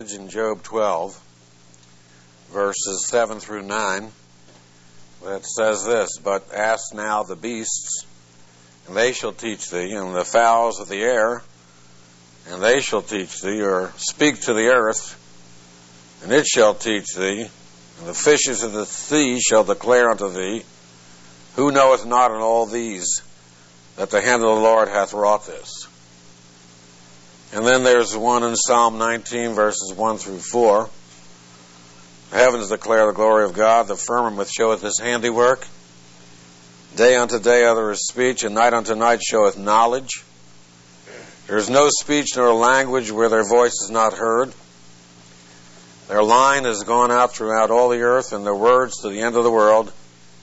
In Job 12, verses 7 through 9, it says this, "But ask now the beasts, and they shall teach thee, and the fowls of the air, and they shall teach thee, or speak to the earth, and it shall teach thee, and the fishes of the sea shall declare unto thee, who knoweth not in all these, that the hand of the Lord hath wrought this." And then there's one in Psalm 19, verses 1 through 4. "The heavens declare the glory of God, the firmament showeth his handiwork. Day unto day uttereth speech, and night unto night showeth knowledge. There is no speech nor language where their voice is not heard. Their line is gone out throughout all the earth, and their words to the end of the world.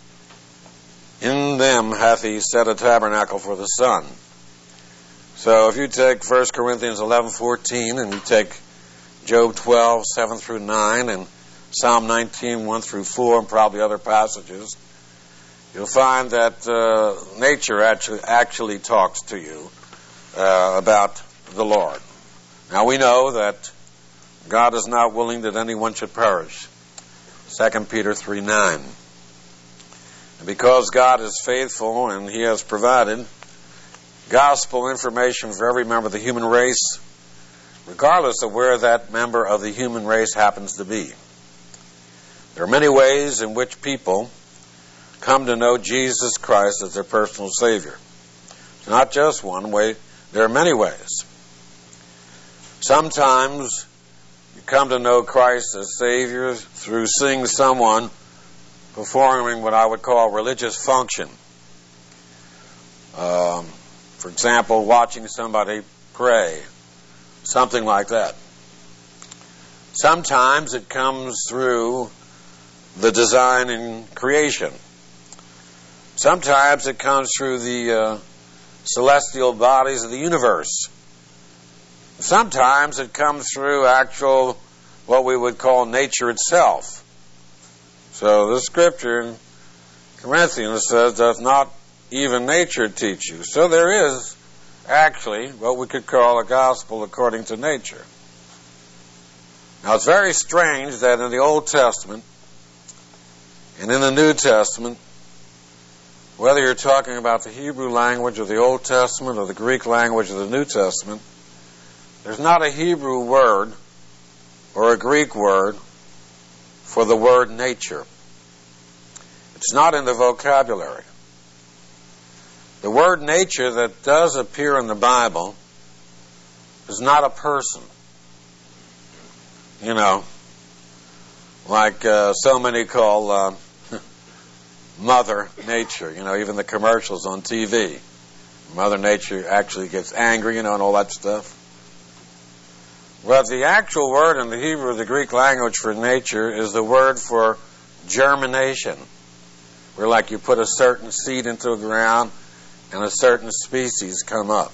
In them hath he set a tabernacle for the sun." So if you take 1 Corinthians 11:14 and you take Job 12, 7 through 9 and Psalm 19, 1 through 4 and probably other passages, you'll find that nature actually talks to you about the Lord. Now we know that God is not willing that anyone should perish. 2 Peter 3:9. And because God is faithful and he has provided gospel information for every member of the human race, regardless of where that member of the human race happens to be. There are many ways in which people come to know Jesus Christ as their personal Savior. It's not just one way, there are many ways. Sometimes you come to know Christ as Savior through seeing someone performing what I would call religious function. For example, watching somebody pray, something like that. Sometimes it comes through the design and creation. Sometimes it comes through the celestial bodies of the universe. Sometimes it comes through actual, what we would call nature itself. So the scripture in Corinthians says, "Doth not even nature teach you?" So there is actually what we could call a gospel according to nature. Now it's very strange that in the Old Testament and in the New Testament, whether you're talking about the Hebrew language of the Old Testament or the Greek language of the New Testament, there's not a Hebrew word or a Greek word for the word nature. It's not in the vocabulary. The word nature that does appear in the Bible is not a person. You know, like so many call Mother Nature, even the commercials on TV. Mother Nature actually gets angry, and all that stuff. Well, the actual word in the Hebrew or the Greek language for nature is the word for germination, where like you put a certain seed into the ground and a certain species come up.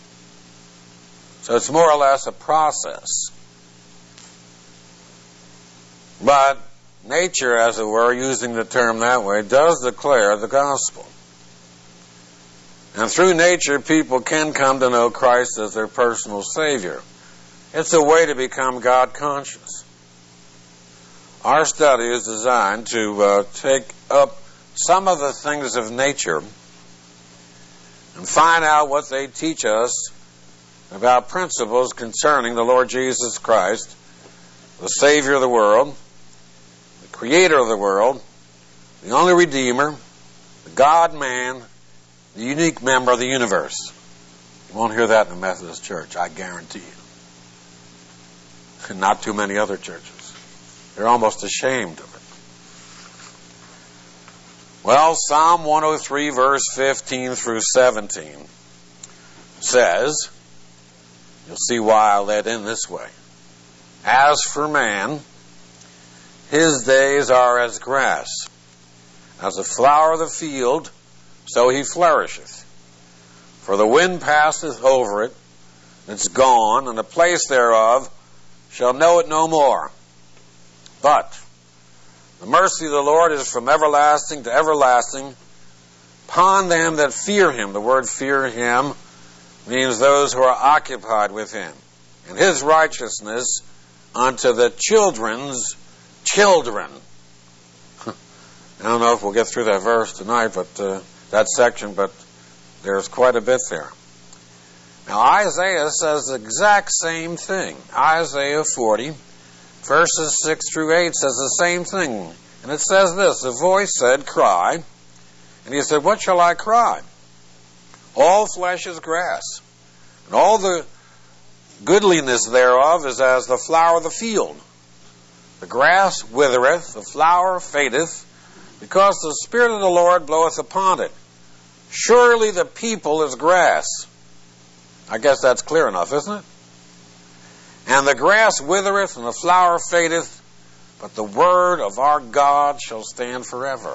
So it's more or less a process. But nature, as it were, using the term that way, does declare the gospel. And through nature, people can come to know Christ as their personal Savior. It's a way to become God conscious. Our study is designed to take up some of the things of nature and find out what they teach us about principles concerning the Lord Jesus Christ, the Savior of the world, the Creator of the world, the only Redeemer, the God-man, the unique member of the universe. You won't hear that in the Methodist Church, I guarantee you. And not too many other churches. They're almost ashamed of it. Well, Psalm 103, verse 15 through 17 says, you'll see why I led in this way. "As for man, his days are as grass. As a flower of the field, so he flourisheth. For the wind passeth over it, and it's gone, and the place thereof shall know it no more. But the mercy of the Lord is from everlasting to everlasting upon them that fear him." The word fear him means those who are occupied with him. "And his righteousness unto the children's children. I don't know if we'll get through that verse tonight, but that section, but there's quite a bit there. Now, Isaiah says the exact same thing. Isaiah 40, verses 6 through 8 says the same thing. And it says this, the voice said, cry. And he said, what shall I cry? All flesh is grass, and all the goodliness thereof is as the flower of the field. The grass withereth, the flower fadeth, because the Spirit of the Lord bloweth upon it. Surely the people is grass. I guess that's clear enough, isn't it? And the grass withereth, and the flower fadeth, but the word of our God shall stand forever.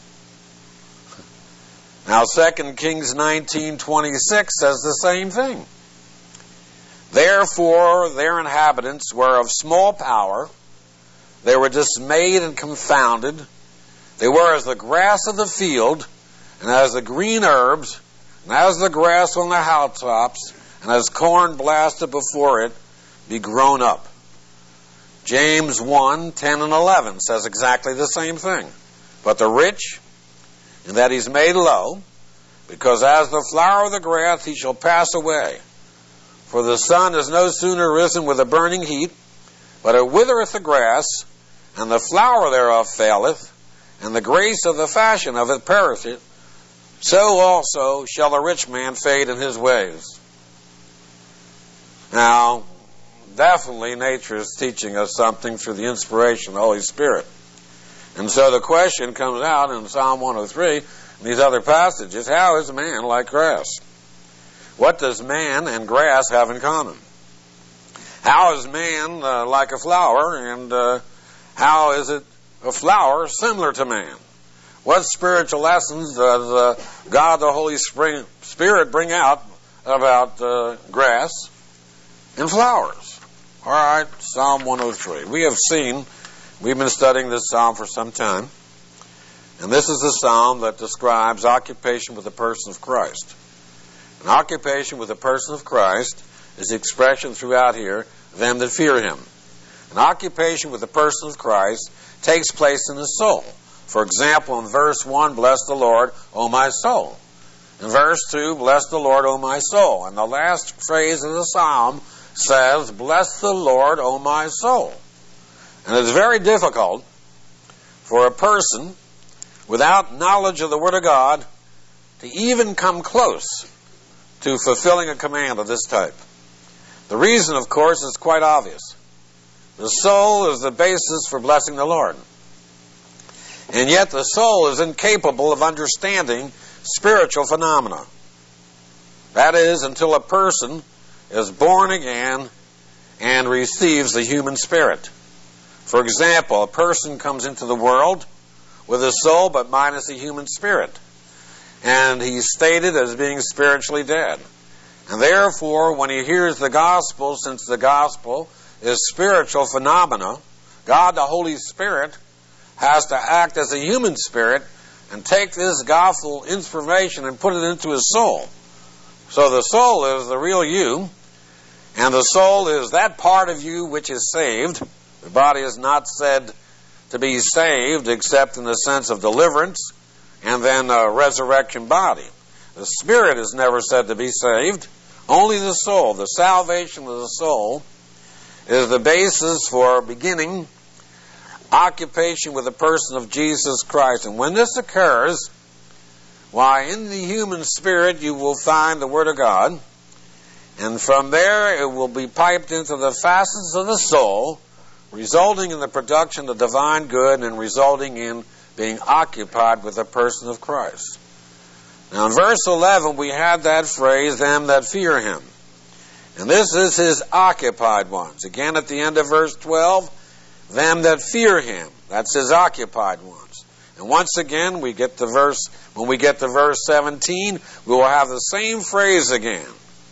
Now 2 Kings 19:26 says the same thing. Therefore their inhabitants were of small power, they were dismayed and confounded, they were as the grass of the field, and as the green herbs, and as the grass on the housetops, and as corn blasted before it, be grown up. James 1:10 and 11 says exactly the same thing. But the rich, in that he's made low, because as the flower of the grass he shall pass away. For the sun is no sooner risen with a burning heat, but it withereth the grass, and the flower thereof faileth, and the grace of the fashion of it perisheth. So also shall the rich man fade in his ways. Now, definitely nature is teaching us something through the inspiration of the Holy Spirit. And so the question comes out in Psalm 103 and these other passages, how is man like grass? What does man and grass have in common? How is man like a flower, and how is it a flower similar to man? What spiritual lessons does God the Holy Spirit bring out about grass and flowers? All right, Psalm 103. We've been studying this psalm for some time, and this is the psalm that describes occupation with the person of Christ. An occupation with the person of Christ is the expression throughout here, them that fear him. An occupation with the person of Christ takes place in the soul. For example, in verse 1, bless the Lord, O my soul. In verse 2, bless the Lord, O my soul. And the last phrase of the psalm says, bless the Lord, O my soul. And it's very difficult for a person without knowledge of the Word of God to even come close to fulfilling a command of this type. The reason, of course, is quite obvious. The soul is the basis for blessing the Lord. And yet the soul is incapable of understanding spiritual phenomena. That is, until a person is born again and receives the human spirit. For example, a person comes into the world with a soul but minus the human spirit. And he's stated as being spiritually dead. And therefore, when he hears the gospel, since the gospel is spiritual phenomena, God the Holy Spirit has to act as a human spirit and take this gospel information and put it into his soul. So the soul is the real you, and the soul is that part of you which is saved. The body is not said to be saved except in the sense of deliverance and then a resurrection body. The spirit is never said to be saved, only the soul. The salvation of the soul is the basis for beginning occupation with the person of Jesus Christ. And when this occurs, why, in the human spirit you will find the Word of God, and from there it will be piped into the facets of the soul, resulting in the production of divine good and resulting in being occupied with the person of Christ. Now in verse 11 we have that phrase, them that fear him. And this is his occupied ones. Again at the end of verse 12, them that fear him. That's his occupied ones. And once again, when we get to verse 17, we will have the same phrase again.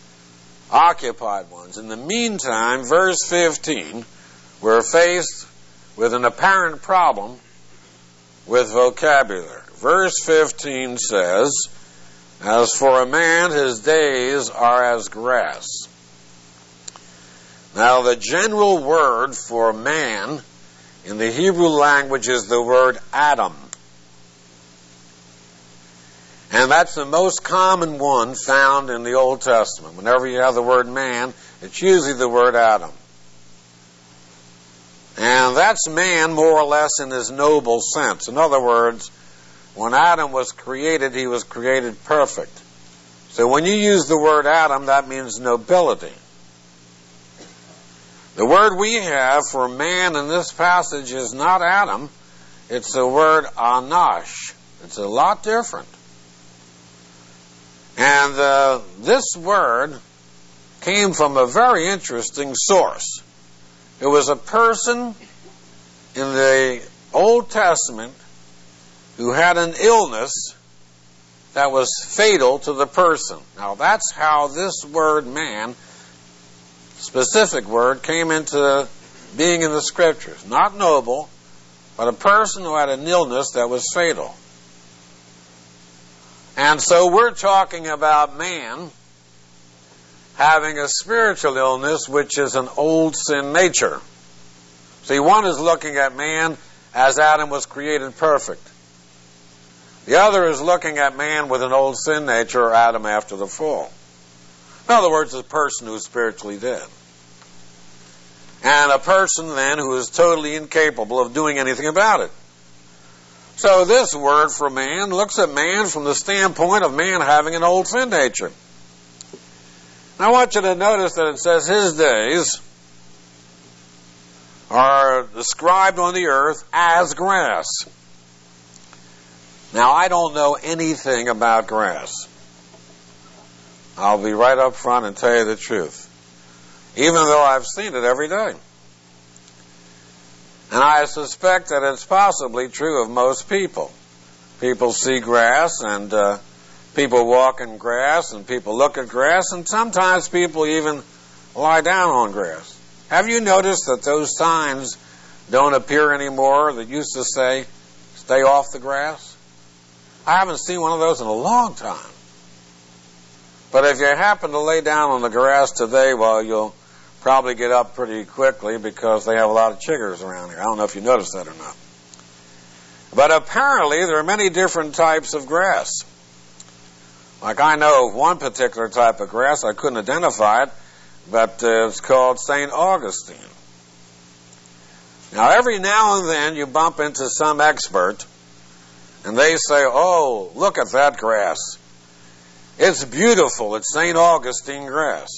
Occupied ones. In the meantime, verse 15, we're faced with an apparent problem with vocabulary. Verse 15 says, as for a man, his days are as grass. Now, the general word for man in the Hebrew language is the word Adam. And that's the most common one found in the Old Testament. Whenever you have the word man, it's usually the word Adam. And that's man more or less in his noble sense. In other words, when Adam was created, he was created perfect. So when you use the word Adam, that means nobility. The word we have for man in this passage is not Adam, it's the word Anash. It's a lot different. And this word came from a very interesting source. It was a person in the Old Testament who had an illness that was fatal to the person. Now that's how this word man, specific word, came into being in the Scriptures. Not noble, but a person who had an illness that was fatal. And so we're talking about man having a spiritual illness, which is an old sin nature. See, one is looking at man as Adam was created perfect. The other is looking at man with an old sin nature, or Adam after the fall. In other words, a person who is spiritually dead. And a person then who is totally incapable of doing anything about it. So this word for man looks at man from the standpoint of man having an old sin nature. Now I want you to notice that it says his days are described on the earth as grass. Now I don't know anything about grass. I'll be right up front and tell you the truth. Even though I've seen it every day. And I suspect that it's possibly true of most people. People see grass, and people walk in grass, and people look at grass, and sometimes people even lie down on grass. Have you noticed that those signs don't appear anymore that used to say, stay off the grass? I haven't seen one of those in a long time. But if you happen to lay down on the grass today, well, you'll probably get up pretty quickly because they have a lot of chiggers around here. I don't know if you noticed that or not. But apparently there are many different types of grass. Like I know of one particular type of grass, I couldn't identify it, but it's called St. Augustine. Now every now and then you bump into some expert and they say, oh, look at that grass. It's beautiful. It's St. Augustine grass.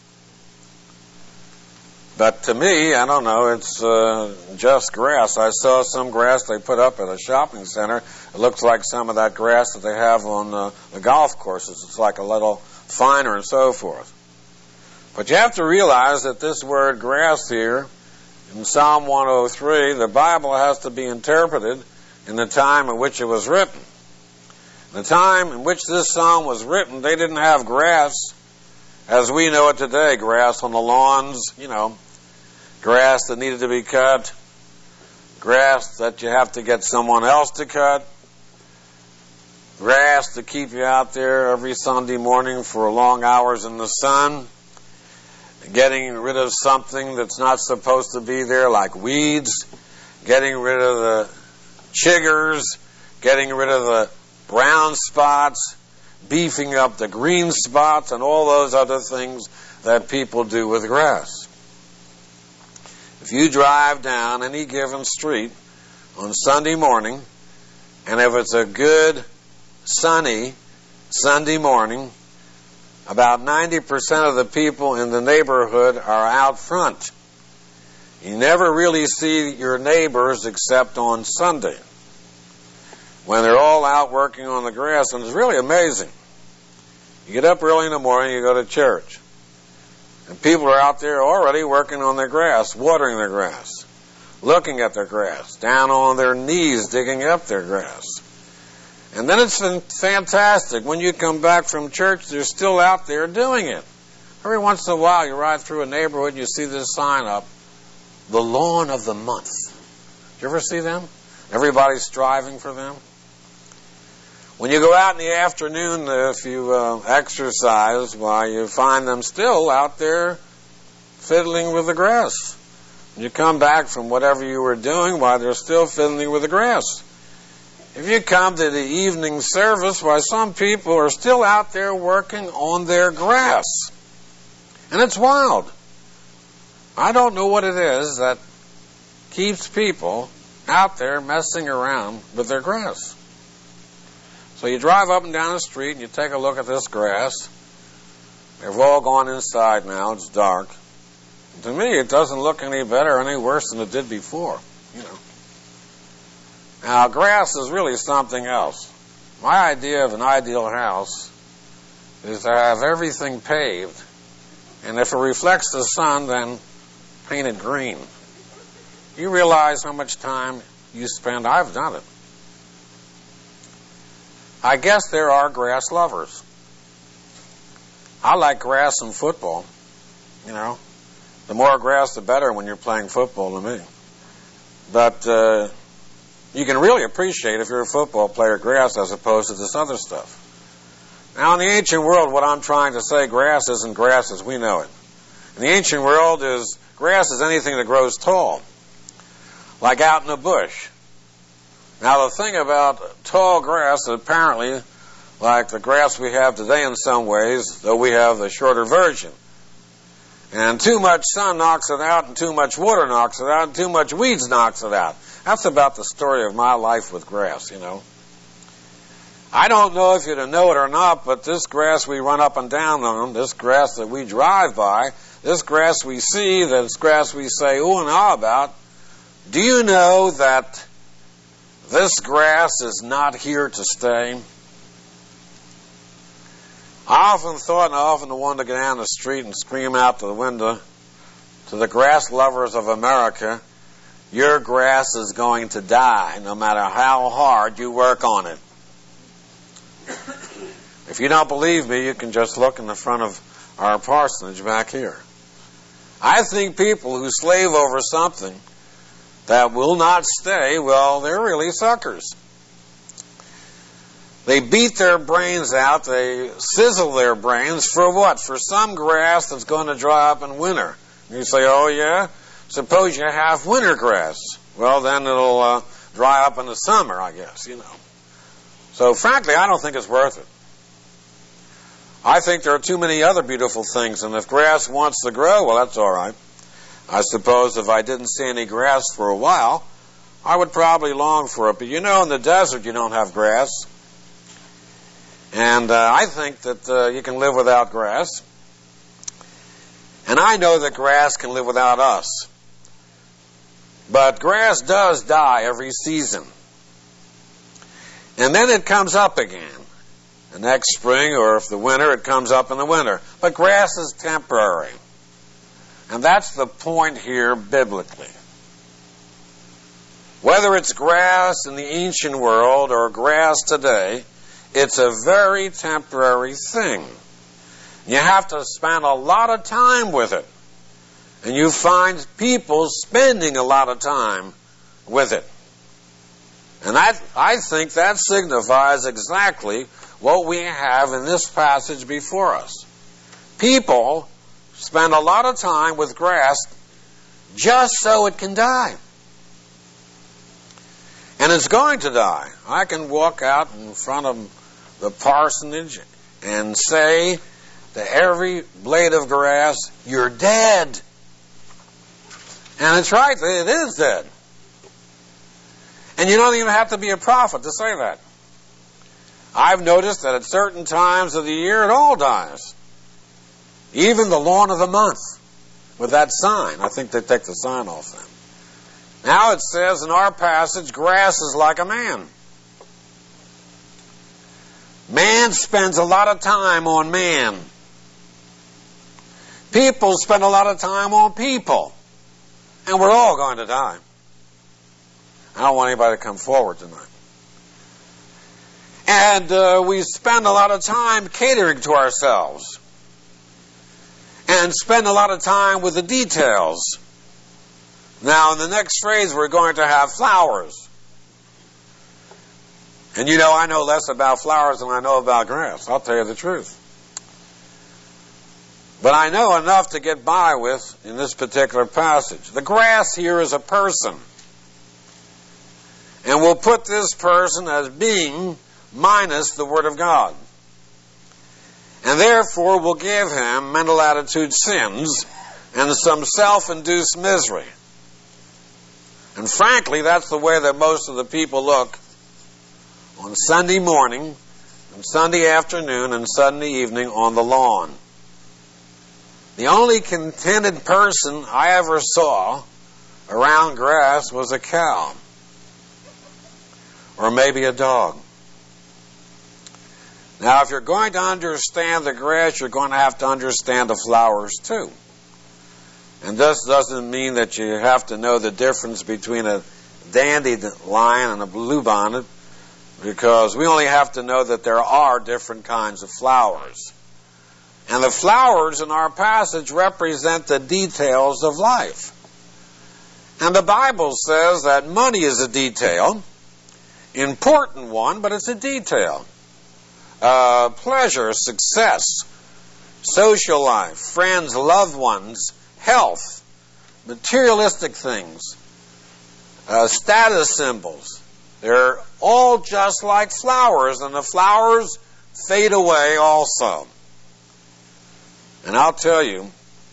But to me, I don't know, it's just grass. I saw some grass they put up at a shopping center. It looks like some of that grass that they have on the golf courses. It's like a little finer and so forth. But you have to realize that this word grass here, in Psalm 103, the Bible has to be interpreted in the time in which it was written. The time in which this psalm was written, they didn't have grass as we know it today. Grass on the lawns, grass that needed to be cut, grass that you have to get someone else to cut, grass to keep you out there every Sunday morning for long hours in the sun, getting rid of something that's not supposed to be there, like weeds, getting rid of the chiggers, getting rid of the brown spots, beefing up the green spots, and all those other things that people do with grass. If you drive down any given street on Sunday morning, and if it's a good, sunny Sunday morning, about 90% of the people in the neighborhood are out front. You never really see your neighbors except on Sunday, when they're all out working on the grass, and it's really amazing. You get up early in the morning, you go to church, and people are out there already working on their grass, watering their grass, looking at their grass, down on their knees digging up their grass. And then it's fantastic. When you come back from church, they're still out there doing it. Every once in a while, you ride through a neighborhood and you see this sign up, the lawn of the month. Did you ever see them? Everybody's striving for them. When you go out in the afternoon, if you exercise, well, you find them still out there fiddling with the grass. You come back from whatever you were doing, why, they're still fiddling with the grass. If you come to the evening service, why, some people are still out there working on their grass. And it's wild. I don't know what it is that keeps people out there messing around with their grass. So you drive up and down the street and you take a look at this grass. They've all gone inside now. It's dark. To me, it doesn't look any better or any worse than it did before, you know. Now, grass is really something else. My idea of an ideal house is to have everything paved, and if it reflects the sun, then paint it green. You realize how much time you spend? I've done it. I guess there are grass lovers. I like grass in football, you know. The more grass, the better when you're playing football to me. But you can really appreciate, if you're a football player, grass as opposed to this other stuff. Now, in the ancient world, what I'm trying to say, grass isn't grass as we know it. In the ancient world, grass is anything that grows tall, like out in the bush. Now, the thing about tall grass, apparently, like the grass we have today in some ways, though we have the shorter version. And too much sun knocks it out, and too much water knocks it out, and too much weeds knocks it out. That's about the story of my life with grass, you know. I don't know if you know it or not, but this grass we run up and down on, this grass that we drive by, this grass we see, this grass we say ooh and ah about, do you know that this grass is not here to stay? I often thought, and I often wanted to go down the street and scream out to the window to the grass lovers of America, your grass is going to die no matter how hard you work on it. If you don't believe me, you can just look in the front of our parsonage back here. I think people who slave over something that will not stay, well, they're really suckers. They beat their brains out, they sizzle their brains for what? For some grass that's going to dry up in winter. You say, oh yeah? Suppose you have winter grass. Well, then it'll dry up in the summer, I guess, you know. So frankly, I don't think it's worth it. I think there are too many other beautiful things, and if grass wants to grow, well, that's all right. I suppose if I didn't see any grass for a while, I would probably long for it. But you know, in the desert you don't have grass. And I think that you can live without grass. And I know that grass can live without us. But grass does die every season. And then it comes up again. The next spring, or if the winter, it comes up in the winter. But grass is temporary. And that's the point here biblically. Whether it's grass in the ancient world or grass today, it's a very temporary thing. You have to spend a lot of time with it. And you find people spending a lot of time with it. And I think that signifies exactly what we have in this passage before us. People spend a lot of time with grass just so it can die. And it's going to die. I can walk out in front of the parsonage and say to every blade of grass, you're dead. And it's right, it is dead. And you don't even have to be a prophet to say that. I've noticed that at certain times of the year it all dies. Even the lawn of the month with that sign. I think they take the sign off then. Now it says in our passage, grass is like a man. Man spends a lot of time on man. People spend a lot of time on people. And we're all going to die. I don't want anybody to come forward tonight. And we spend a lot of time catering to ourselves. And spend a lot of time with the details. Now, in the next phrase, we're going to have flowers. And you know, I know less about flowers than I know about grass. I'll tell you the truth. But I know enough to get by with in this particular passage. The grass here is a person. And we'll put this person as being minus the Word of God. And therefore we'll give him mental attitude sins and some self-induced misery. And frankly, that's the way that most of the people look on Sunday morning, and Sunday afternoon, and Sunday evening on the lawn. The only contented person I ever saw around grass was a cow. Or maybe a dog. Now, if you're going to understand the grass, you're going to have to understand the flowers too. And this doesn't mean that you have to know the difference between a dandelion and a bluebonnet, because we only have to know that there are different kinds of flowers. And the flowers in our passage represent the details of life. And the Bible says that money is a detail, important one, but it's a detail. Pleasure, success, social life, friends, loved ones, health, materialistic things, status symbols. They're all just like flowers, and the flowers fade away also. And I'll tell you,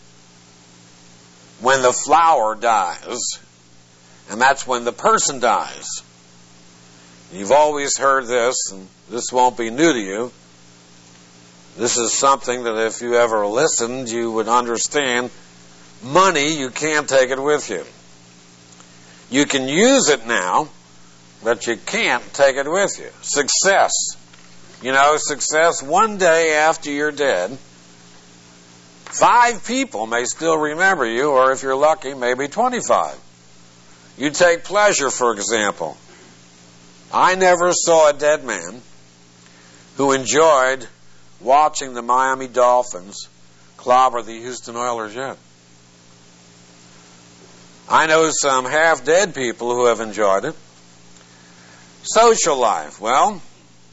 when the flower dies, and that's when the person dies. You've always heard this, and this won't be new to you. This is something that if you ever listened, you would understand. Money, you can't take it with you. You can use it now, but you can't take it with you. Success. You know, success one day after you're dead. 5 people may still remember you, or if you're lucky, maybe 25. You take pleasure, for example. I never saw a dead man who enjoyed watching the Miami Dolphins clobber the Houston Oilers yet. I know some half-dead people who have enjoyed it. Social life. Well,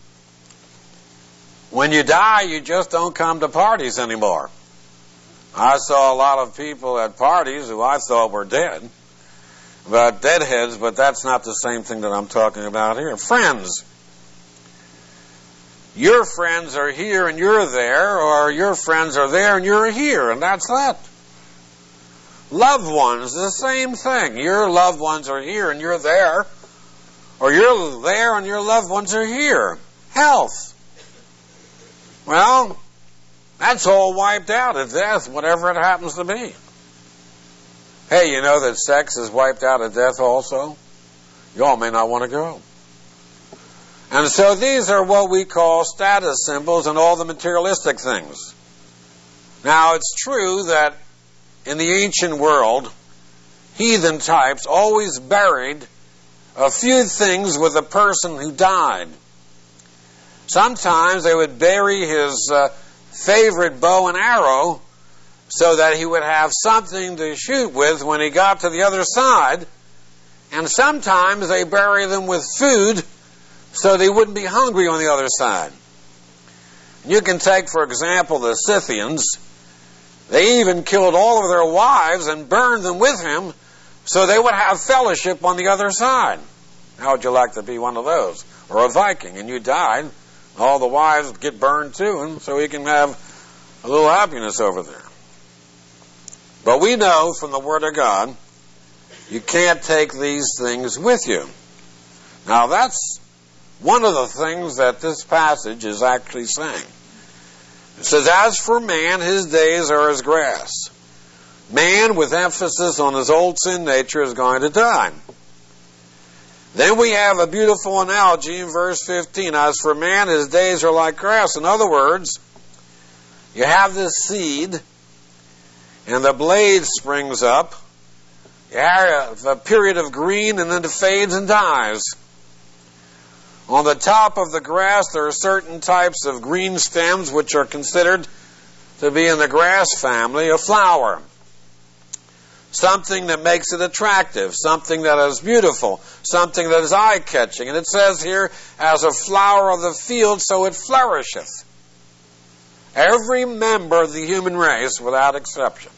when you die, you just don't come to parties anymore. I saw a lot of people at parties who I thought were dead. About deadheads, but that's not the same thing that I'm talking about here. Friends. Your friends are here and you're there, or your friends are there and you're here, and that's that. Loved ones, the same thing. Your loved ones are here and you're there, or you're there and your loved ones are here. Health. Well, that's all wiped out at death, whatever it happens to be. Hey, you know that sex is wiped out at death also? You all may not want to go. And so these are what we call status symbols and all the materialistic things. Now, it's true that in the ancient world, heathen types always buried a few things with the person who died. Sometimes they would bury his favorite bow and arrow so that he would have something to shoot with when he got to the other side. And sometimes they bury them with food so they wouldn't be hungry on the other side. You can take, for example, the Scythians. They even killed all of their wives and burned them with him so they would have fellowship on the other side. How would you like to be one of those? Or a Viking, and you died. All the wives get burned too, and so he can have a little happiness over there. But we know from the Word of God, you can't take these things with you. Now that's one of the things that this passage is actually saying. It says, as for man, his days are as grass. Man, with emphasis on his old sin nature, is going to die. Then we have a beautiful analogy in verse 15. As for man, his days are like grass. In other words, you have this seed, and the blade springs up. You have a period of green, and then it fades and dies. On the top of the grass, there are certain types of green stems which are considered to be in the grass family, a flower. Something that makes it attractive, something that is beautiful, something that is eye-catching. And it says here, as a flower of the field, so it flourisheth. Every member of the human race, without exception,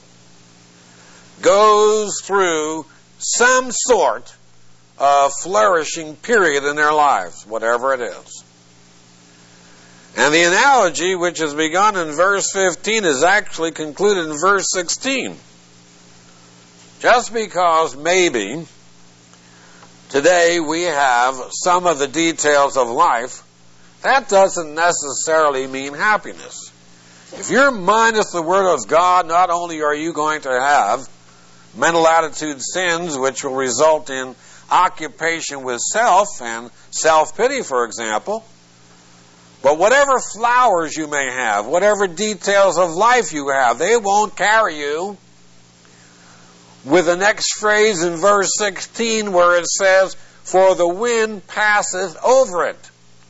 goes through some sort of flourishing period in their lives, whatever it is. And the analogy, which is begun in verse 15, is actually concluded in verse 16. Just because maybe today we have some of the details of life, that doesn't necessarily mean happiness. If you're minus the Word of God, not only are you going to have mental attitude sins, which will result in occupation with self and self-pity, for example, but whatever flowers you may have, whatever details of life you have, they won't carry you with the next phrase in verse 16 where it says, "For the wind passeth over it."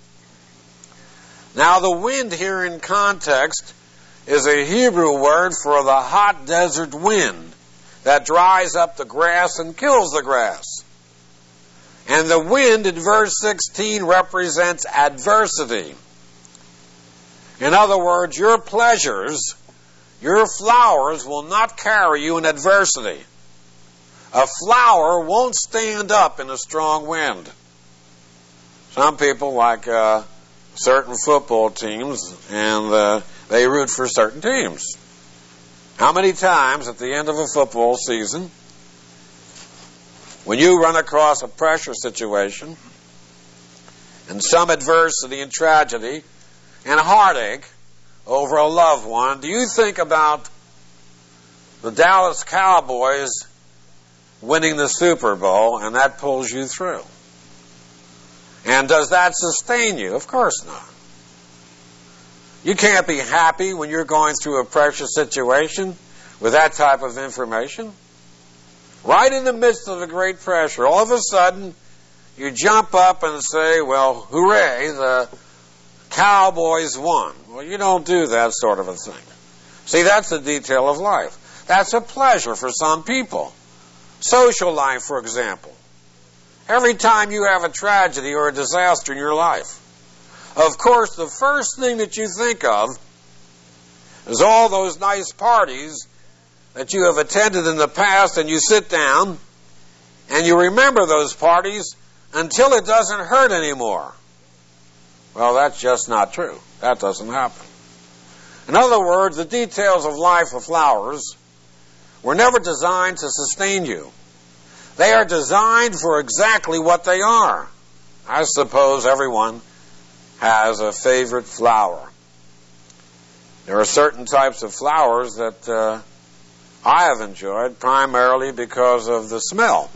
Now the wind here in context is a Hebrew word for the hot desert wind that dries up the grass and kills the grass. And the wind in verse 16 represents adversity. In other words, your pleasures, your flowers will not carry you in adversity. A flower won't stand up in a strong wind. Some people like certain football teams, and they root for certain teams. How many times at the end of a football season, when you run across a pressure situation and some adversity and tragedy and heartache over a loved one, do you think about the Dallas Cowboys winning the Super Bowl and that pulls you through? And does that sustain you? Of course not. You can't be happy when you're going through a pressure situation with that type of information. Right in the midst of the great pressure, all of a sudden, you jump up and say, well, hooray, the Cowboys won. Well, you don't do that sort of a thing. See, that's a detail of life. That's a pleasure for some people. Social life, for example. Every time you have a tragedy or a disaster in your life, of course, the first thing that you think of is all those nice parties that you have attended in the past, and you sit down and you remember those parties until it doesn't hurt anymore. Well, that's just not true. That doesn't happen. In other words, the details of life of flowers were never designed to sustain you. They are designed for exactly what they are. I suppose everyone has a favorite flower. There are certain types of flowers that I have enjoyed primarily because of the smell.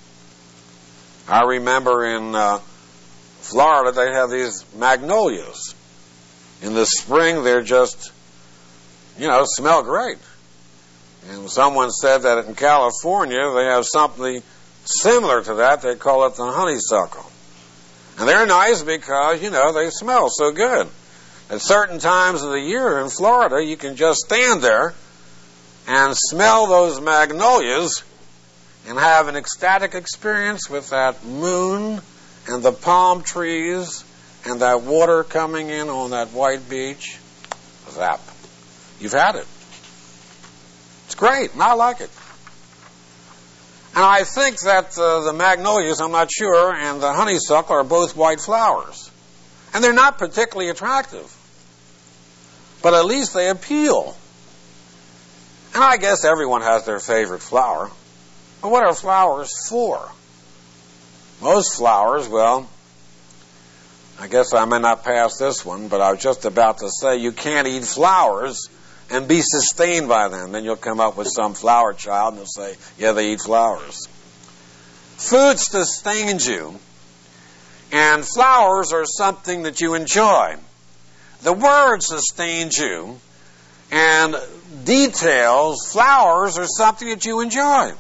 I remember in Florida they have these magnolias. In the spring they're just, smell great. And someone said that in California they have something similar to that. They call it the honeysuckle. And they're nice because, they smell so good. At certain times of the year in Florida, you can just stand there and smell those magnolias and have an ecstatic experience with that moon and the palm trees and that water coming in on that white beach. Zap. You've had it. It's great, and I like it. And I think that the magnolias, I'm not sure, and the honeysuckle are both white flowers. And they're not particularly attractive. But at least they appeal. And I guess everyone has their favorite flower. But what are flowers for? Most flowers, well, I guess I may not pass this one, but I was just about to say you can't eat flowers and be sustained by them. Then you'll come up with some flower child and they'll say, yeah, they eat flowers. Food sustains you, and flowers are something that you enjoy. The word sustains you, and details, flowers are something that you enjoy.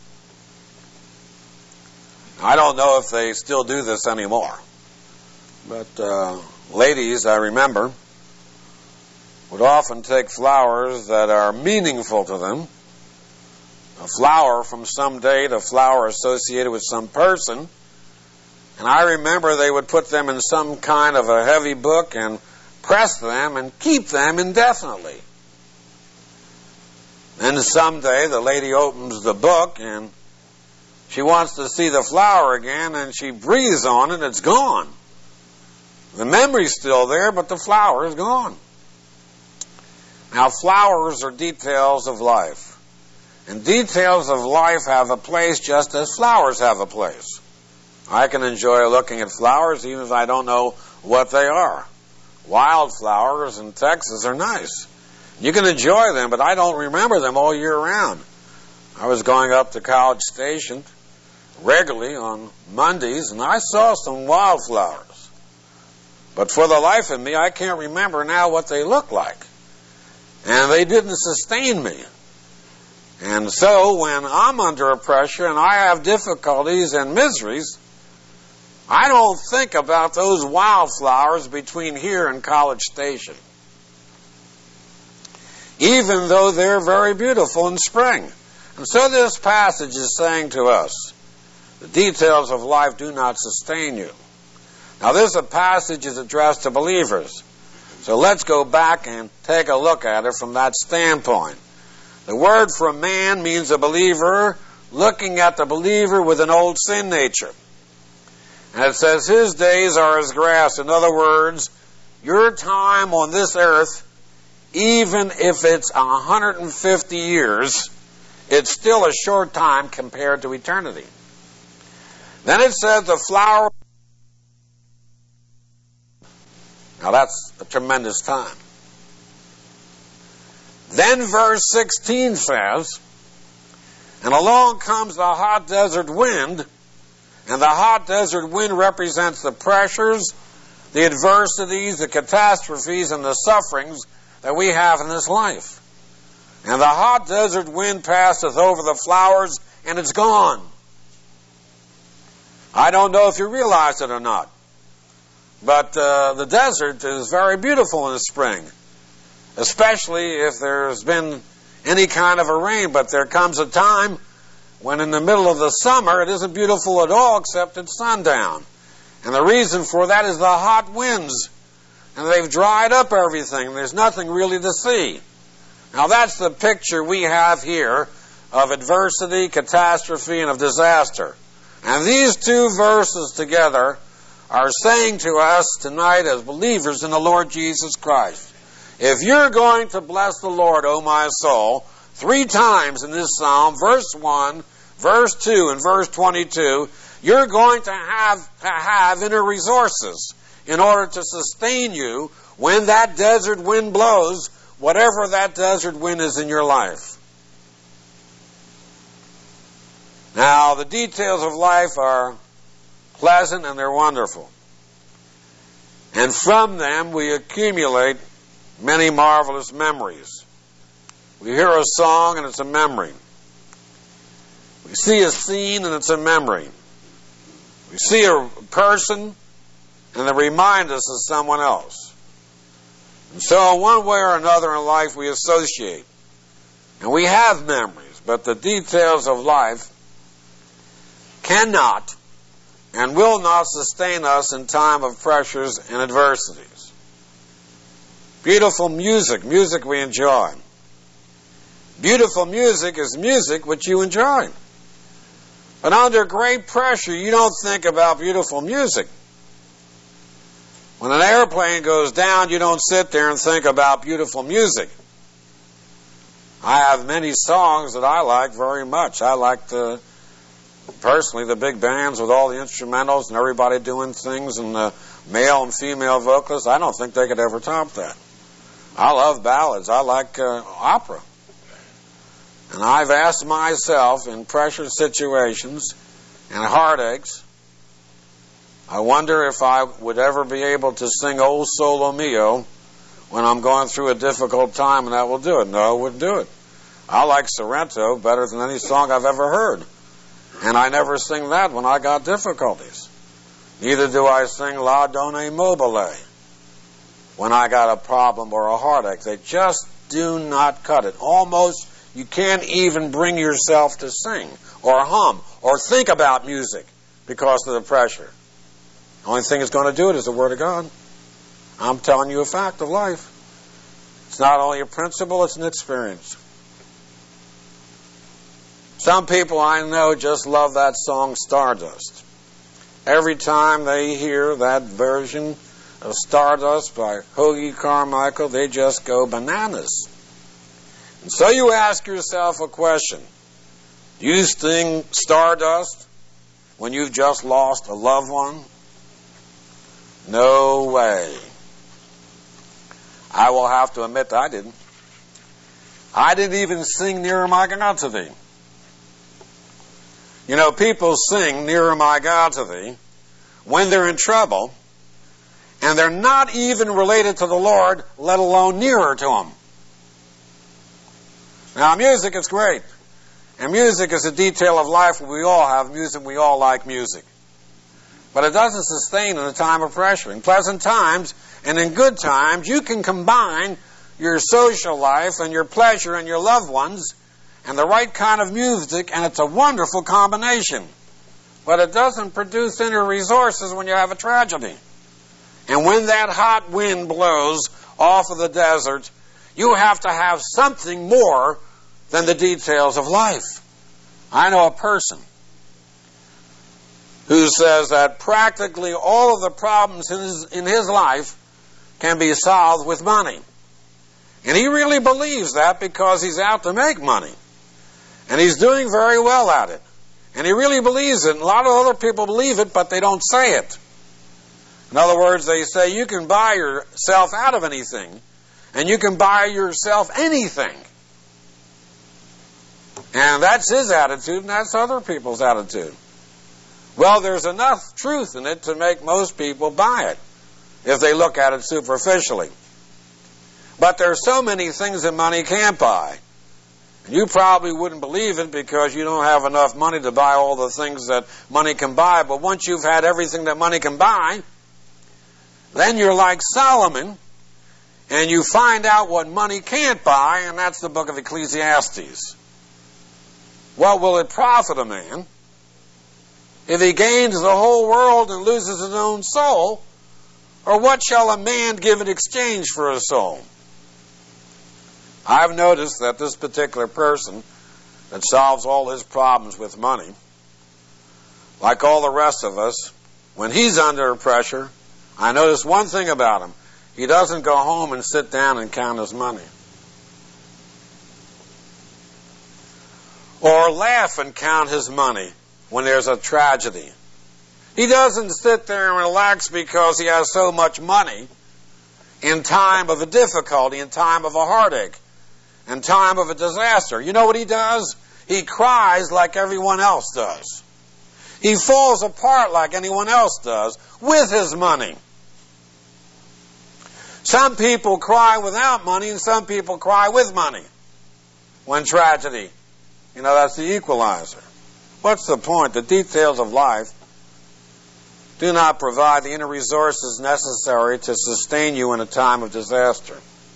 I don't know if they still do this anymore, but ladies, I remember, would often take flowers that are meaningful to them, a flower from some date, a flower associated with some person, and I remember they would put them in some kind of a heavy book and press them and keep them indefinitely. Then someday the lady opens the book and she wants to see the flower again, and she breathes on it, it's gone. The memory's still there, but the flower is gone. Now, flowers are details of life. And details of life have a place just as flowers have a place. I can enjoy looking at flowers even if I don't know what they are. Wildflowers in Texas are nice. You can enjoy them, but I don't remember them all year round. I was going up to College Station regularly on Mondays, and I saw some wildflowers. But for the life of me, I can't remember now what they look like. And they didn't sustain me. And so when I'm under a pressure and I have difficulties and miseries, I don't think about those wildflowers between here and College Station, even though they're very beautiful in spring. And so this passage is saying to us, the details of life do not sustain you. Now this passage is addressed to believers. So let's go back and take a look at it from that standpoint. The word for man means a believer, looking at the believer with an old sin nature. And it says his days are as grass. In other words, your time on this earth, even if it's 150 years, it's still a short time compared to eternity. Then it says the flower. Now that's a tremendous time. Then verse 16 says, and along comes the hot desert wind, and the hot desert wind represents the pressures, the adversities, the catastrophes, and the sufferings that we have in this life. And the hot desert wind passeth over the flowers, and it's gone. I don't know if you realize it or not, but the desert is very beautiful in the spring, especially if there's been any kind of a rain. But there comes a time when in the middle of the summer it isn't beautiful at all except at sundown. And the reason for that is the hot winds. And they've dried up everything. There's nothing really to see. Now that's the picture we have here of adversity, catastrophe, and of disaster. And these two verses together are saying to us tonight as believers in the Lord Jesus Christ, if you're going to bless the Lord, O my soul, 3 times in this psalm, verse 1, verse 2, and verse 22, you're going to have inner resources in order to sustain you when that desert wind blows, whatever that desert wind is in your life. Now, the details of life are pleasant and they're wonderful. And from them we accumulate many marvelous memories. We hear a song and it's a memory. We see a scene and it's a memory. We see a person and they remind us of someone else. And so one way or another in life we associate. And we have memories, but the details of life cannot and will not sustain us in time of pressures and adversities. Beautiful music we enjoy. Beautiful music is music which you enjoy. But under great pressure, you don't think about beautiful music. When an airplane goes down, you don't sit there and think about beautiful music. I have many songs that I like very much. I like personally the big bands with all the instrumentals and everybody doing things and the male and female vocalists. I don't think they could ever top that. I love ballads. I like opera. And I've asked myself in pressure situations and heartaches, I wonder if I would ever be able to sing Old Solo Mio when I'm going through a difficult time, and that will do it. No, I wouldn't do it. I like Sorrento better than any song I've ever heard. And I never sing that when I got difficulties. Neither do I sing La Donna Mobile when I got a problem or a heartache. They just do not cut it. Almost you can't even bring yourself to sing or hum or think about music because of the pressure. The only thing that's going to do it is the Word of God. I'm telling you a fact of life. It's not only a principle, it's an experience. Some people I know just love that song Stardust. Every time they hear that version of Stardust by Hoagy Carmichael, they just go bananas. And so you ask yourself a question. Do you sing Stardust when you've just lost a loved one? No way. I will have to admit that I didn't. I didn't even sing Nearer My God to Thee. You know, people sing Nearer My God to Thee when they're in trouble, and they're not even related to the Lord, let alone nearer to Him. Now, music is great. And music is a detail of life. We all have music. We all like music. But it doesn't sustain in a time of pressure. In pleasant times and in good times, you can combine your social life and your pleasure and your loved ones and the right kind of music, and it's a wonderful combination. But it doesn't produce any resources when you have a tragedy. And when that hot wind blows off of the desert, you have to have something more than the details of life. I know a person who says that practically all of the problems in his life can be solved with money. And he really believes that because he's out to make money. And he's doing very well at it. And he really believes it. And a lot of other people believe it, but they don't say it. In other words, they say you can buy yourself out of anything, and you can buy yourself anything. And that's his attitude, and that's other people's attitude. Well, there's enough truth in it to make most people buy it, if they look at it superficially. But there's so many things that money can't buy. You probably wouldn't believe it because you don't have enough money to buy all the things that money can buy. But once you've had everything that money can buy, then you're like Solomon, and you find out what money can't buy, and that's the book of Ecclesiastes. What will it profit a man if he gains the whole world and loses his own soul? Or what shall a man give in exchange for his soul? I've noticed that this particular person that solves all his problems with money, like all the rest of us, when he's under pressure, I notice one thing about him. He doesn't go home and sit down and count his money. Or laugh and count his money when there's a tragedy. He doesn't sit there and relax because he has so much money in time of a difficulty, in time of a heartache, in time of a disaster. You know what he does? He cries like everyone else does. He falls apart like anyone else does with his money. Some people cry without money, and some people cry with money when tragedy. You know, that's the equalizer. What's the point? The details of life do not provide the inner resources necessary to sustain you in a time of disaster.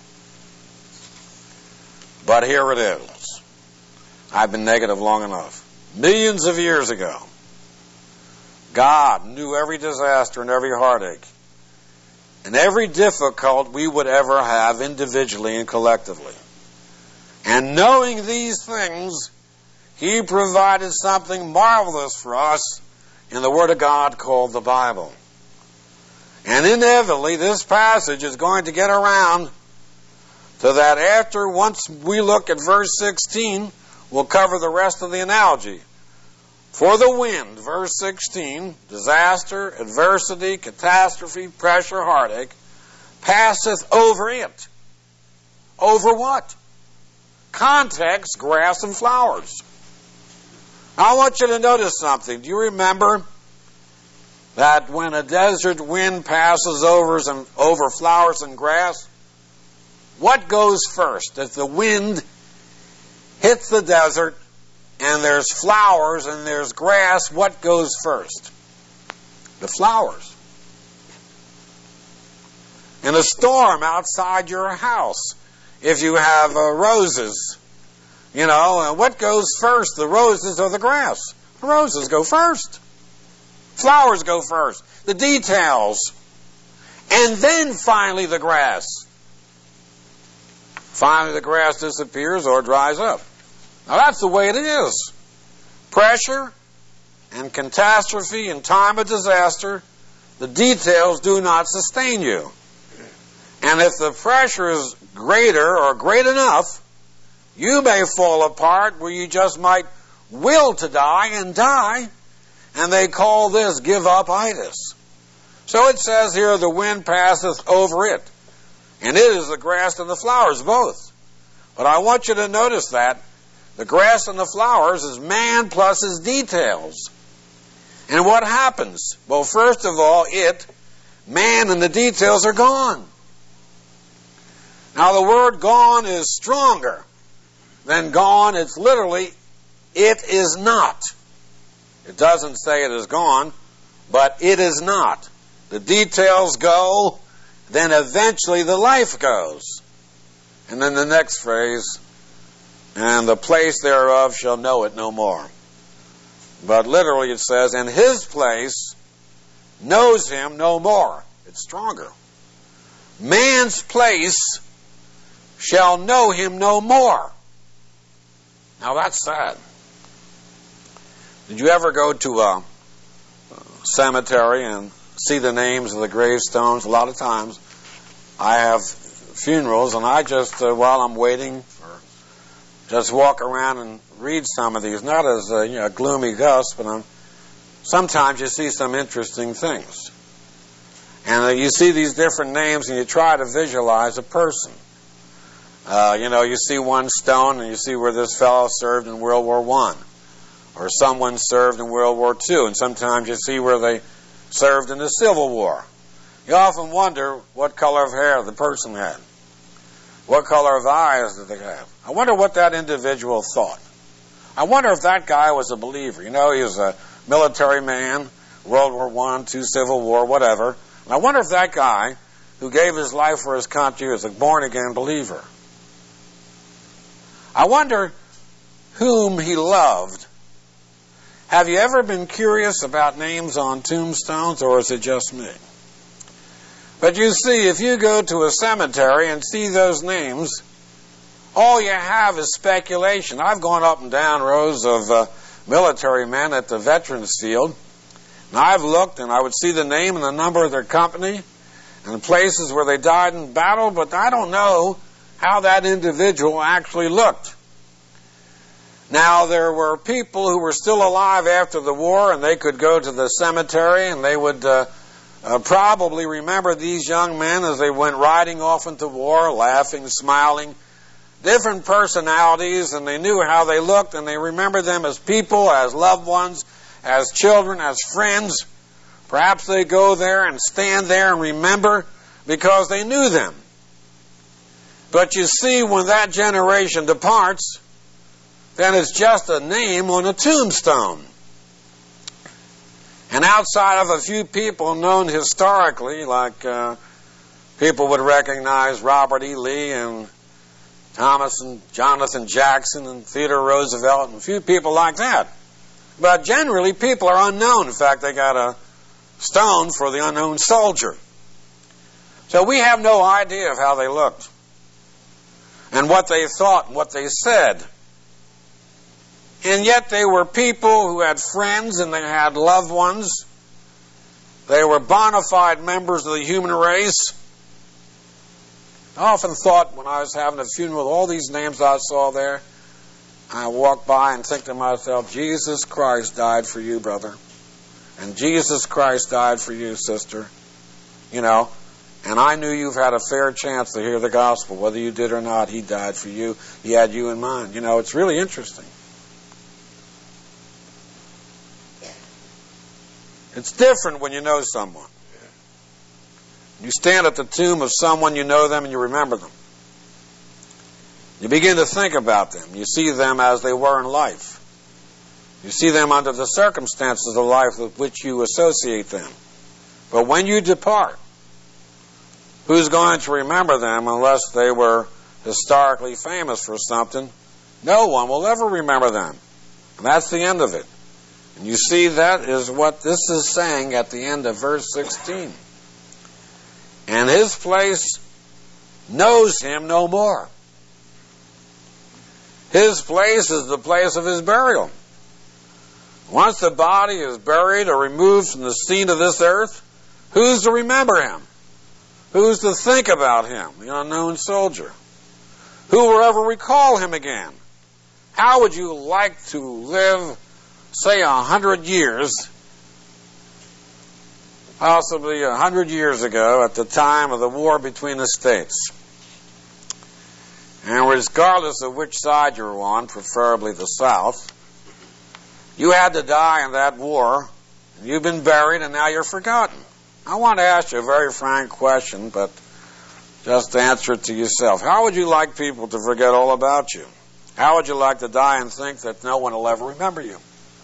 But here it is. I've been negative long enough. Millions of years ago, God knew every disaster and every heartache and every difficulty we would ever have individually and collectively. And knowing these things, He provided something marvelous for us in the Word of God called the Bible. And inevitably, this passage is going to get around to that after, once we look at verse 16, we'll cover the rest of the analogy. For the wind, verse 16, disaster, adversity, catastrophe, pressure, heartache, passeth over it. Over what? Context, grass and flowers. I want you to notice something. Do you remember that when a desert wind passes over flowers and grass, what goes first? If the wind hits the desert and there's flowers and there's grass, what goes first? The flowers. In a storm outside your house, if you have roses, you know, what goes first, the roses or the grass? The roses go first. Flowers go first. The details. And then finally the grass. Finally the grass disappears or dries up. Now that's the way it is. Pressure and catastrophe in time of disaster, the details do not sustain you. And if the pressure is greater or great enough, you may fall apart where you just might will to die and die. And they call this give-up-itis. So it says here, the wind passeth over it. And it is the grass and the flowers both. But I want you to notice that the grass and the flowers is man plus his details. And what happens? Well, first of all, man and the details are gone. Now the word gone is stronger than gone. It's literally, it is not. It doesn't say it is gone, but it is not. The details go, then eventually the life goes. And then the next phrase, and the place thereof shall know it no more. But literally it says, and his place knows him no more. It's stronger. Man's place shall know him no more. Now that's sad. Did you ever go to a cemetery and see the names of the gravestones? A lot of times I have funerals and I just, while I'm waiting, or just walk around and read some of these. Not as a gloomy Gus, but sometimes you see some interesting things. And you see these different names and you try to visualize a person. You see one stone and you see where this fellow served in World War I. Or someone served in World War II, and sometimes you see where they served in the Civil War. You often wonder what color of hair the person had. What color of eyes did they have? I wonder what that individual thought. I wonder if that guy was a believer. He was a military man, World War I, II, Civil War, whatever. And I wonder if that guy who gave his life for his country was a born-again believer. I wonder whom he loved. Have you ever been curious about names on tombstones, or is it just me? But you see, if you go to a cemetery and see those names, all you have is speculation. I've gone up and down rows of military men at the Veterans Field, and I've looked and I would see the name and the number of their company and the places where they died in battle, but I don't know how that individual actually looked. Now, there were people who were still alive after the war, and they could go to the cemetery, and they would probably remember these young men as they went riding off into war, laughing, smiling, different personalities, and they knew how they looked, and they remembered them as people, as loved ones, as children, as friends. Perhaps they go there and stand there and remember because they knew them. But you see, when that generation departs, then it's just a name on a tombstone. And outside of a few people known historically, like people would recognize Robert E. Lee and Thomas and Jonathan Jackson and Theodore Roosevelt and a few people like that. But generally, people are unknown. In fact, they got a stone for the unknown soldier. So we have no idea of how they looked and what they thought and what they said. And yet they were people who had friends and they had loved ones. They were bona fide members of the human race. I often thought when I was having a funeral with all these names I saw there, I walk by and think to myself, Jesus Christ died for you, brother. And Jesus Christ died for you, sister. And I knew you've had a fair chance to hear the gospel. Whether you did or not, he died for you. He had you in mind. It's really interesting. It's different when you know someone. You stand at the tomb of someone, you know them, and you remember them. You begin to think about them. You see them as they were in life. You see them under the circumstances of life with which you associate them. But when you depart, who's going to remember them unless they were historically famous for something? No one will ever remember them. And that's the end of it. And you see, that is what this is saying at the end of verse 16. and his place knows him no more. His place is the place of his burial. Once the body is buried or removed from the scene of this earth, who's to remember him? Who's to think about him, the unknown soldier? Who will ever recall him again? How would you like to live, say, 100 years, possibly 100 years ago, at the time of the war between the states? And regardless of which side you're on, preferably the South, you had to die in that war. You've been buried, and now you're forgotten. I want to ask you a very frank question, but just answer it to yourself. How would you like people to forget all about you? How would you like to die and think that no one will ever remember you?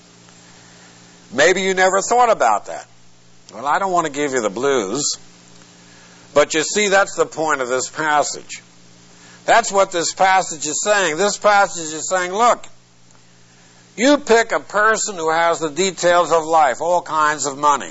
Maybe you never thought about that. Well, I don't want to give you the blues, but you see, that's the point of this passage. That's what this passage is saying. This passage is saying, look, you pick a person who has the details of life, all kinds of money.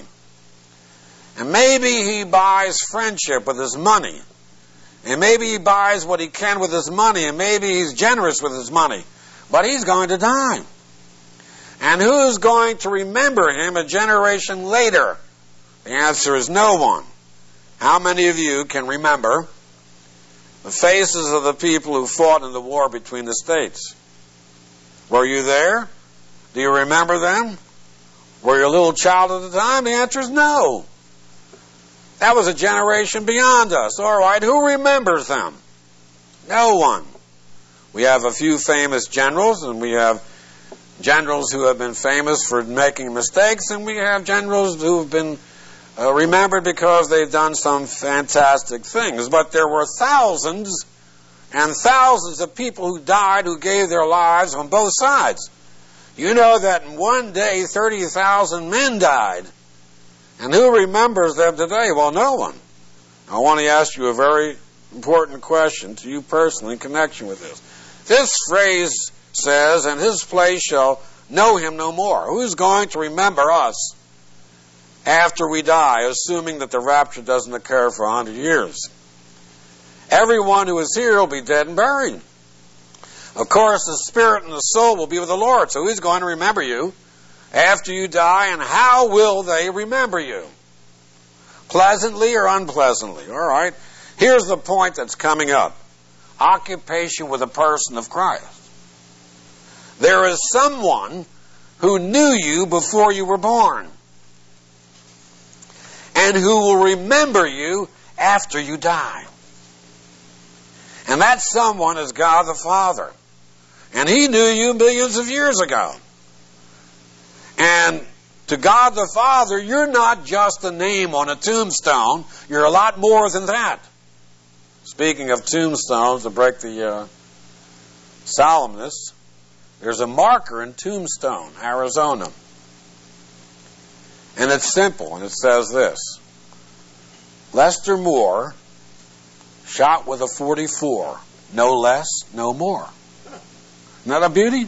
And maybe he buys friendship with his money. And maybe he buys what he can with his money. And maybe he's generous with his money. But he's going to die. And who's going to remember him a generation later? The answer is no one. How many of you can remember the faces of the people who fought in the war between the states? Were you there? Do you remember them? Were you a little child at the time? The answer is no. That was a generation beyond us. All right, who remembers them? No one. We have a few famous generals, and we have generals who have been famous for making mistakes, and we have generals who have been remembered because they've done some fantastic things. But there were thousands and thousands of people who died, who gave their lives on both sides. You know that in one day 30,000 men died. And who remembers them today? Well, no one. I want to ask you a very important question to you personally in connection with this. This phrase says, and his place shall know him no more. Who's going to remember us after we die, assuming that the rapture doesn't occur for 100 years? Everyone who is here will be dead and buried. Of course, the spirit and the soul will be with the Lord. So who's going to remember you after you die, and how will they remember you? Pleasantly or unpleasantly? All right. Here's the point that's coming up. Occupation with a person of Christ. There is someone who knew you before you were born, and who will remember you after you die. And that someone is God the Father. And he knew you millions of years ago. And to God the Father, you're not just a name on a tombstone. You're a lot more than that. Speaking of tombstones, to break the solemnness, there's a marker in Tombstone, Arizona. And it's simple, and it says this: Lester Moore, shot with a .44, no less, no more. Isn't that a beauty?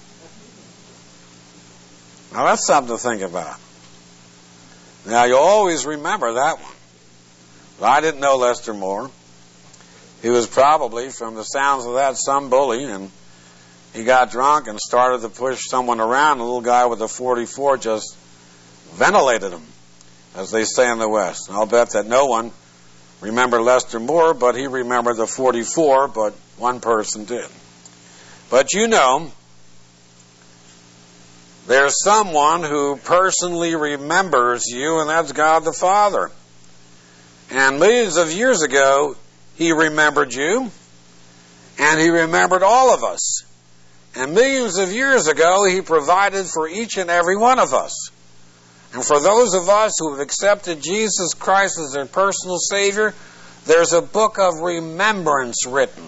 Now that's something to think about. Now you'll always remember that one. But I didn't know Lester Moore. He was probably, from the sounds of that, some bully, and he got drunk and started to push someone around. The little guy with the .44 just ventilated him, as they say in the West. And I'll bet that no one remembered Lester Moore, but he remembered the .44, but one person did. But you know, there's someone who personally remembers you, and that's God the Father. And millions of years ago, he remembered you, and he remembered all of us. And millions of years ago, he provided for each and every one of us. And for those of us who have accepted Jesus Christ as their personal Savior, there's a book of remembrance written.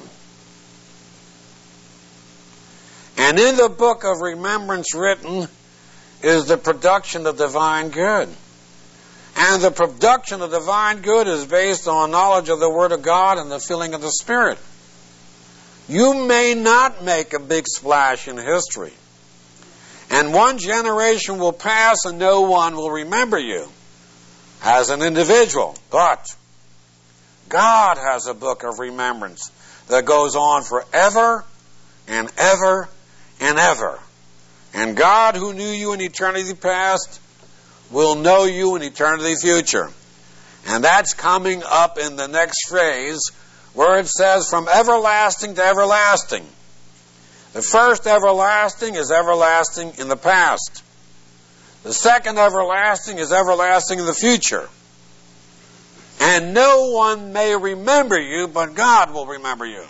And in the book of remembrance written is the production of divine good. And the production of divine good is based on knowledge of the Word of God and the filling of the Spirit. You may not make a big splash in history. And one generation will pass and no one will remember you as an individual. But God has a book of remembrance that goes on forever and ever and ever. And God, who knew you in eternity past, will know you in eternity future. And that's coming up in the next phrase, where it says, from everlasting to everlasting. The first everlasting is everlasting in the past. The second everlasting is everlasting in the future. And no one may remember you, but God will remember you.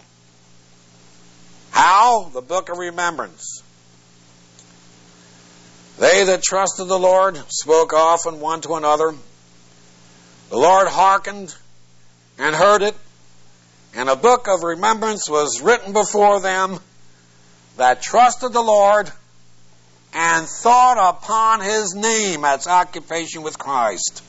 How? The book of remembrance. They that trusted the Lord spoke often one to another. The Lord hearkened and heard it, and a book of remembrance was written before them that trusted the Lord and thought upon His name. That's occupation with Christ.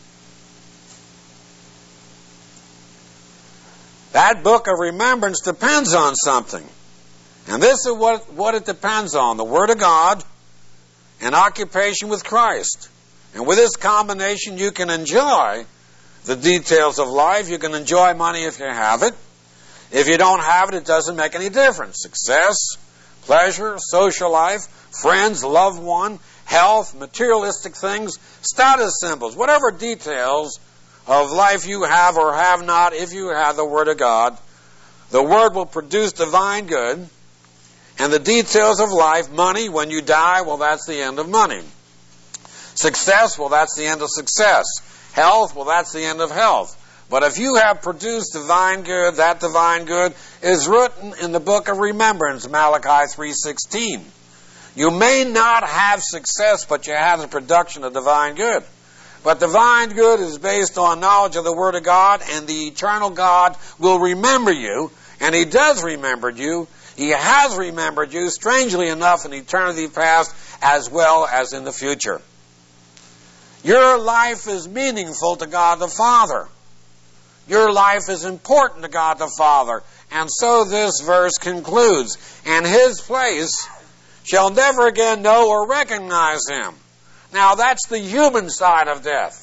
That book of remembrance depends on something. And this is what it depends on: the Word of God and occupation with Christ. And with this combination, you can enjoy the details of life. You can enjoy money if you have it. If you don't have it, it doesn't make any difference. Success, pleasure, social life, friends, loved one, health, materialistic things, status symbols, whatever details of life you have or have not, if you have the Word of God, the Word will produce divine good. And the details of life, money, when you die, well, that's the end of money. Success, well, that's the end of success. Health, well, that's the end of health. But if you have produced divine good, that divine good is written in the book of remembrance, Malachi 3:16. You may not have success, but you have the production of divine good. But divine good is based on knowledge of the Word of God, and the eternal God will remember you, and He does remember you. He has remembered you, strangely enough, in eternity past as well as in the future. Your life is meaningful to God the Father. Your life is important to God the Father. And so this verse concludes, and His place shall never again know or recognize Him. Now that's the human side of death.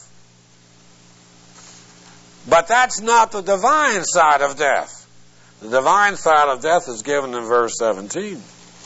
But that's not the divine side of death. The divine side of death is given in verse 17.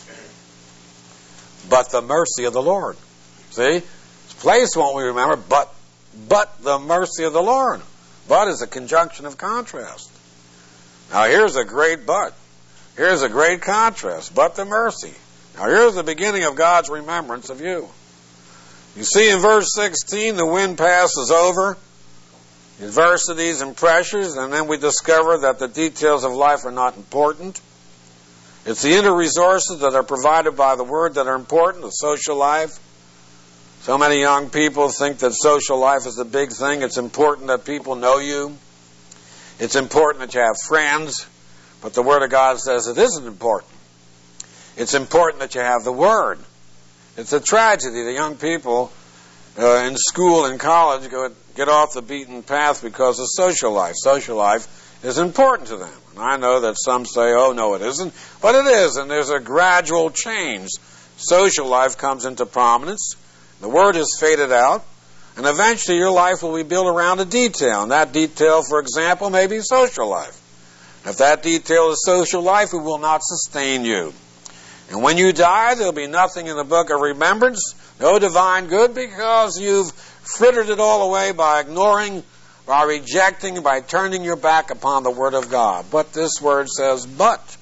But the mercy of the Lord. See? His place won't we remember, but the mercy of the Lord. But is a conjunction of contrast. Now here's a great but. Here's a great contrast. But the mercy. Now here's the beginning of God's remembrance of you. You see in verse 16, the wind passes over, adversities and pressures, and then we discover that the details of life are not important. It's the inner resources that are provided by the Word that are important, the social life. So many young people think that social life is the big thing. It's important that people know you. It's important that you have friends. But the Word of God says it isn't important. It's important that you have the Word. It's a tragedy that young people in school and college get off the beaten path because of social life. Social life is important to them. And I know that some say, oh, no, it isn't. But it is, and there's a gradual change. Social life comes into prominence. The Word is faded out. And eventually your life will be built around a detail. And that detail, for example, may be social life. If that detail is social life, it will not sustain you. And when you die, there'll be nothing in the book of remembrance, no divine good, because you've frittered it all away by ignoring, by rejecting, by turning your back upon the Word of God. But this word says, but.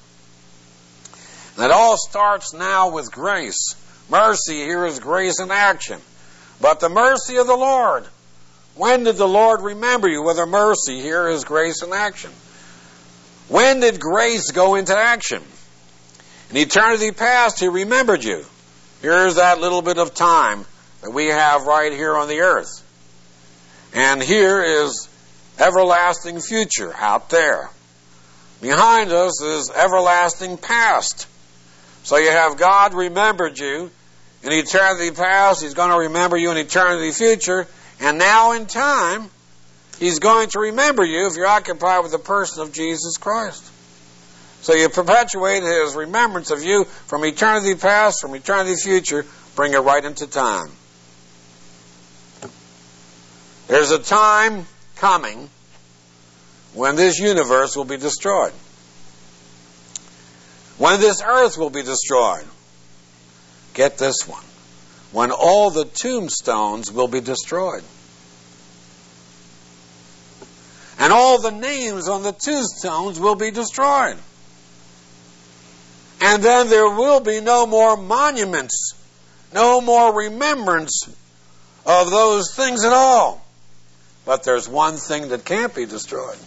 And it all starts now with grace. Mercy here is grace in action. But the mercy of the Lord. When did the Lord remember you? Well, the mercy here is grace in action. When did grace go into action? In eternity past, He remembered you. Here's that little bit of time that we have right here on the earth. And here is everlasting future out there. Behind us is everlasting past. So you have God remembered you in eternity past. He's going to remember you in eternity future. And now in time, He's going to remember you if you're occupied with the person of Jesus Christ. So you perpetuate His remembrance of you from eternity past, from eternity future, bring it right into time. There's a time coming when this universe will be destroyed. When this earth will be destroyed. Get this one. When all the tombstones will be destroyed. And all the names on the tombstones will be destroyed. And then there will be no more monuments, no more remembrance of those things at all. But there's one thing that can't be destroyed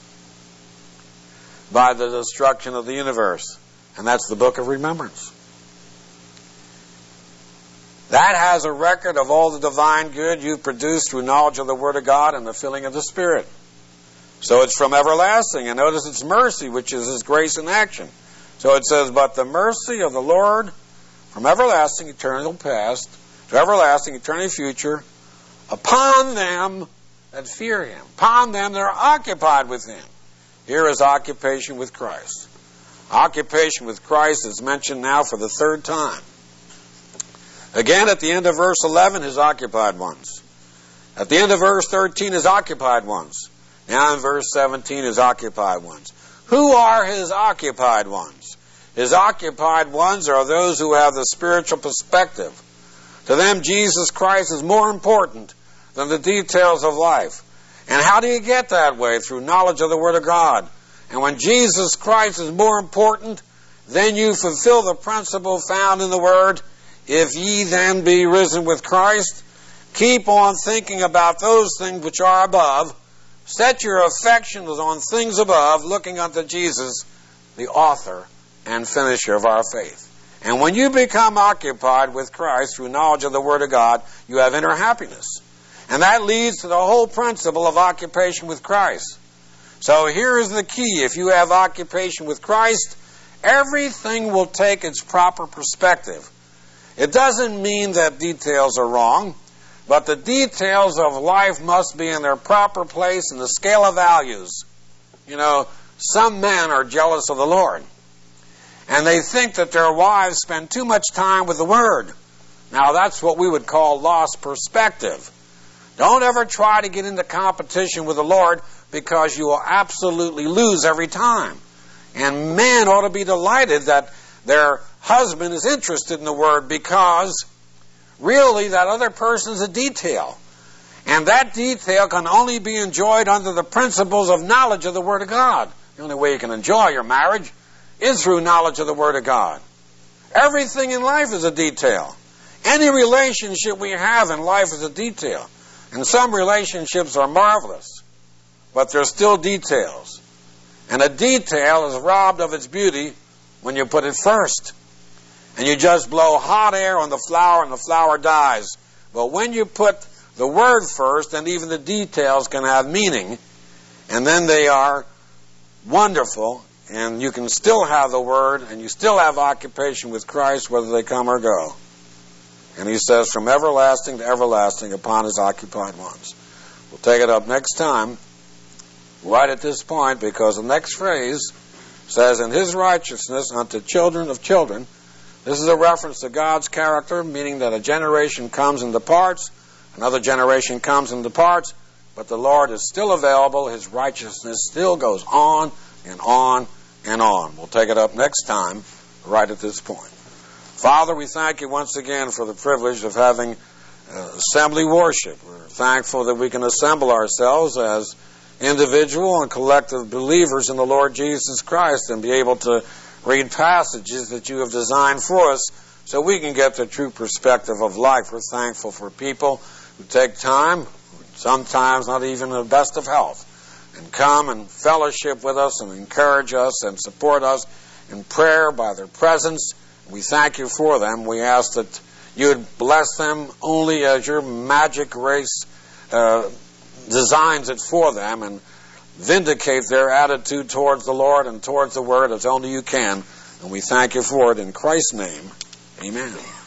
by the destruction of the universe, and that's the book of remembrance. That has a record of all the divine good you've produced through knowledge of the Word of God and the filling of the Spirit. So it's from everlasting. And notice it's mercy, which is His grace in action. So it says, but the mercy of the Lord from everlasting, eternal past, to everlasting, eternal future, upon them that fear Him. Upon them that are occupied with Him. Here is occupation with Christ. Occupation with Christ is mentioned now for the third time. Again, at the end of verse 11, His occupied ones. At the end of verse 13, His occupied ones. Now in verse 17, His occupied ones. Who are His occupied ones? His occupied ones are those who have the spiritual perspective. To them, Jesus Christ is more important than the details of life. And how do you get that way? Through knowledge of the Word of God. And when Jesus Christ is more important, then you fulfill the principle found in the Word. If ye then be risen with Christ, keep on thinking about those things which are above. Set your affections on things above, looking unto Jesus, the author and finisher of our faith. And when you become occupied with Christ through knowledge of the Word of God, you have inner happiness. And that leads to the whole principle of occupation with Christ. So here is the key. If you have occupation with Christ, everything will take its proper perspective. It doesn't mean that details are wrong, but the details of life must be in their proper place in the scale of values. You know, some men are jealous of the Lord, and they think that their wives spend too much time with the Word. Now, that's what we would call lost perspective. Don't ever try to get into competition with the Lord, because you will absolutely lose every time. And men ought to be delighted that their husband is interested in the Word, because really that other person is a detail. And that detail can only be enjoyed under the principles of knowledge of the Word of God. The only way you can enjoy your marriage is through knowledge of the Word of God. Everything in life is a detail. Any relationship we have in life is a detail. And some relationships are marvelous, but they're still details. And a detail is robbed of its beauty when you put it first. And you just blow hot air on the flower and the flower dies. But when you put the Word first, then even the details can have meaning. And then they are wonderful. And you can still have the Word, and you still have occupation with Christ, whether they come or go. And he says, from everlasting to everlasting upon His occupied ones. We'll take it up next time, right at this point, because the next phrase says, in His righteousness unto children of children. This is a reference to God's character, meaning that a generation comes and departs, another generation comes and departs, but the Lord is still available. His righteousness still goes on and on and on. We'll take it up next time, right at this point. Father, we thank You once again for the privilege of having assembly worship. We're thankful that we can assemble ourselves as individual and collective believers in the Lord Jesus Christ and be able to read passages that You have designed for us so we can get the true perspective of life. We're thankful for people who take time, sometimes not even in the best of health, and come and fellowship with us and encourage us and support us in prayer by their presence. We thank You for them. We ask that You would bless them only as Your magic grace designs it for them, and vindicate their attitude towards the Lord and towards the Word as only You can. And we thank You for it in Christ's name. Amen.